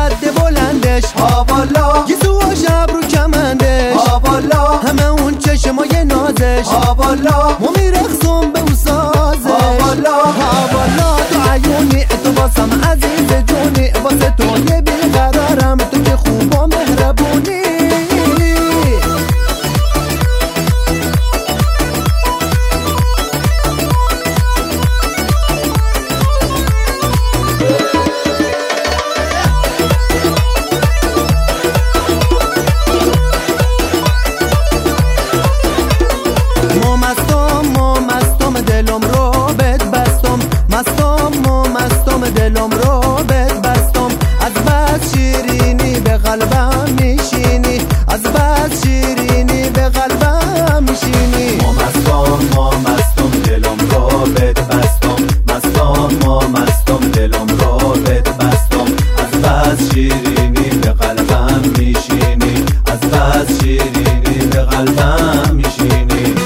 قد بلندش ها والا، گیسوهاش ابرو کمندش ها والا، همه اون چشمای نازش ها والا، ما میرقصم به اون سازش ها والا، ها والا تو عیونی تو واسم عزیز جونی واسه تو یه بیقرارم تو که خوب و مهربونی دلم رو بهت بستم از بس شیرینی به قلبم میشینی از بس شیرینی به قلبم میشینی مستم دلم رو بهت بستم مستم دلم رو بهت بستم از بس شیرینی به قلبم میشینی از بس شیرینی به قلبم میشینی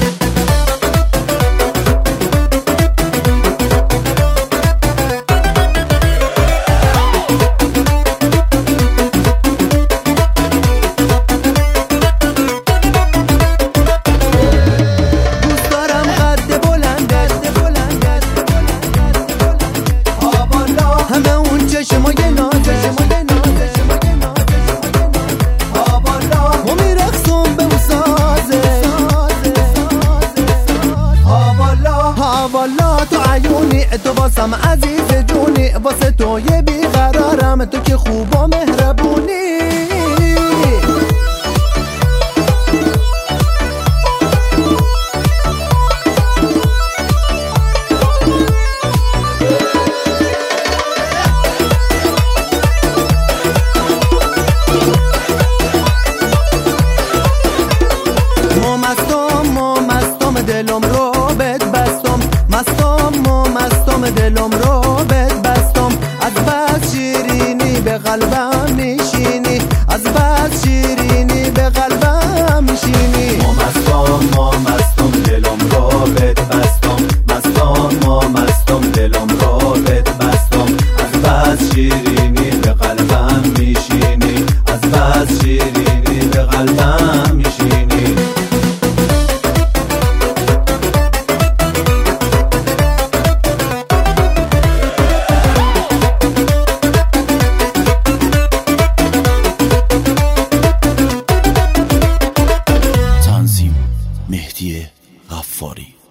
والا تو عیونی تو واسم عزیز جونی واسه تو یه بیقرارم تو که خوب و مهربونی مستم دلم رو بهت بستم مستم دلم رو بهت بستم از بس شیرینی به قلبم میشینی از بس شیرینی به قلبم میشینی مستم دلم رو بهت بستم مستم دلم رو بهت بستم از بس شیرینی به قلبم میشینی از بس شیرینی به قلبم میشینی مهدی غفاری.